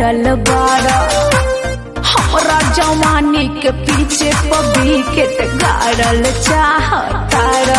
पड़ल बाड़ा हमरा जवानी के पीछे पबी के गाड़ल चाहतारा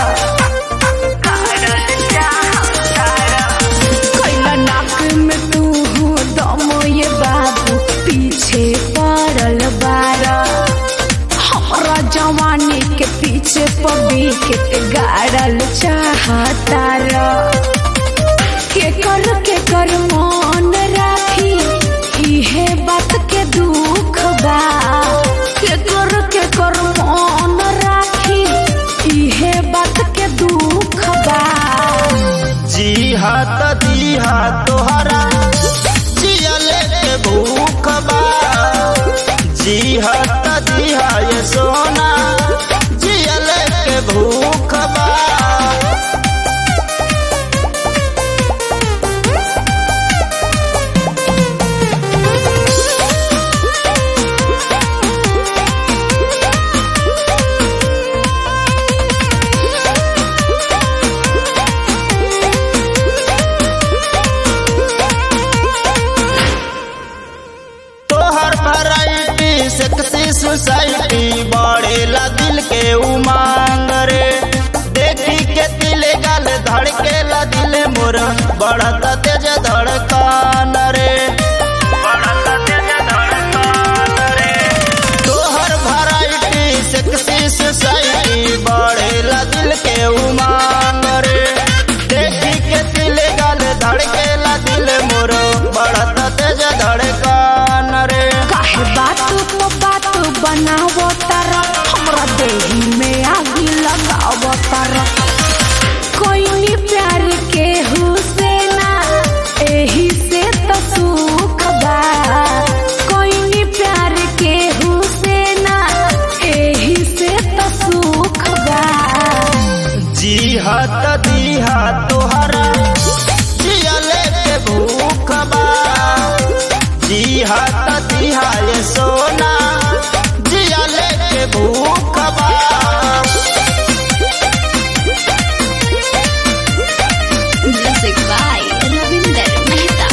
कैला नाक में तू दम ये बाबू पीछे पड़ल बाड़ा हमरा जवानी के पीछे पबी के गाड़ल चाहतारा के कर मन राखी इहे बात के दुख बा के कर मन राखी इहे बात के दुख बा जी हाथ दी हाथ तोहरा जियले के भूख बा जी हाथ दी ये सोना जियले के भूख बा सेक्सी सोसाइटी बढ़ेला दिल के उमंग रे देखी के दिल गल धड़केला दिल मोर बढ़ता तेज धड़कन रे तोहर वैरायटी सेक्सी सोसाइटी बढ़ेला दिल के उमंग रे देखी के दिल गल धड़केला दिल मोर बढ़ता तेज धड़कन रे काहे बात बनावो तारा हमरा देही में आगी लगावो तारा कोई प्यार के हुसैना एही से तो सुख बा कोई प्यार के हुसैना एही से तो सुख बा जी हाथ दी हाथ तोहरा जियले के भूख बा जी हाथ दी ये सोना जियले के भूख बा म्यूजिक बाय रविंदर मेहता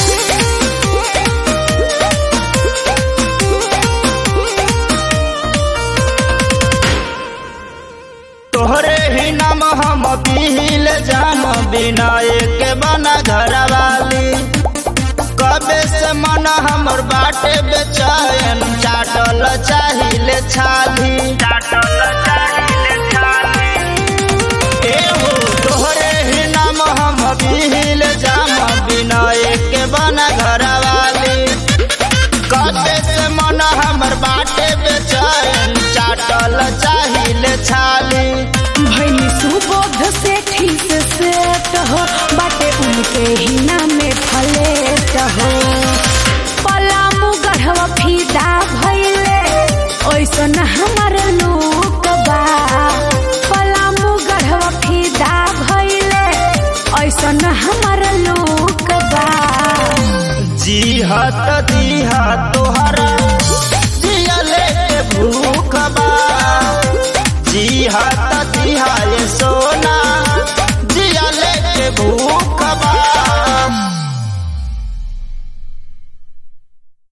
तोहरे ही नाम हम पील जाम बिना एक बना घर वाली कबे से मन हमर बाटे बेचैन चाटल चाहिए छाली एहो तोहरे ही नाम हम पील जाम बिना एक बना घर वाली कबे से मन हमर बाटे बेचैन चाटल चाहिए छाली भैनी सुबोध से ठीक सेट हो बाटे उनके ही नाम में फलेट हो पलामू गढ़वा फीदा भैले ओइसन हमर लोक बा पलामू गढ़वा फीदा भैले ओइसन हमर लोक बा जी हाथ दी हाथ तोहरा जियले के भूख बा जी हाथ